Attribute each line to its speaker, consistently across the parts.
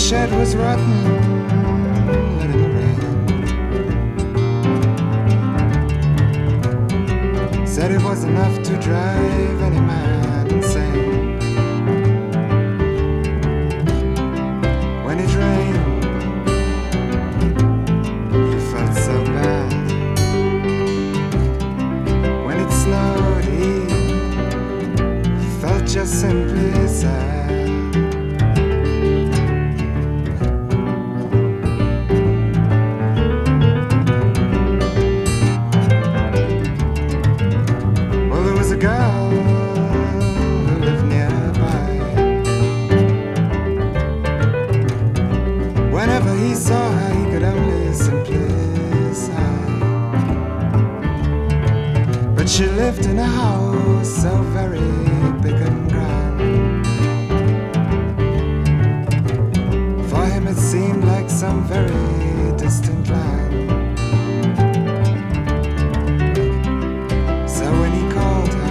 Speaker 1: shed was rotten, let it rain. Said it was enough to drive any man insane. When it rained, you felt so bad. When it snowed, he felt just simply sad. Girl who lived nearby. Whenever he saw her, he could only simply sigh. But she lived in a house so very big and grand. For him it seemed like some very distant land. So when he called her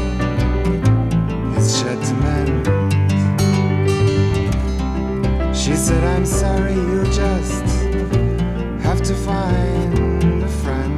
Speaker 1: shed to mend, she said, I'm sorry, you just have to find a friend.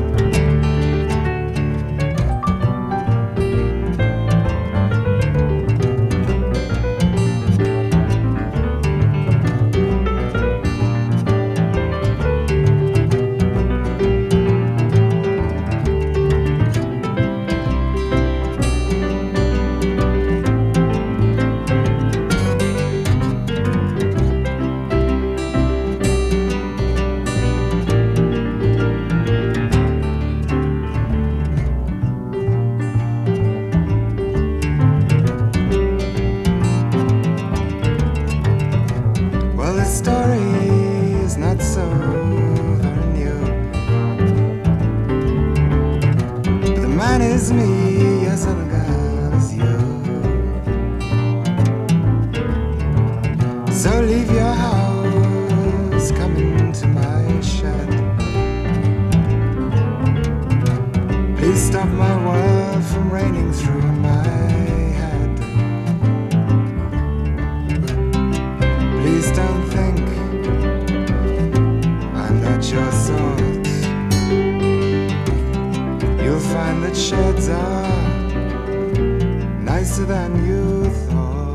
Speaker 1: The story is not so very new, but the man is me as elegant as you. So leave your house, come into my shed. Please stop my world from raining through my head. Please don't think I'm not your sort. You'll find that sheds are nicer than you thought.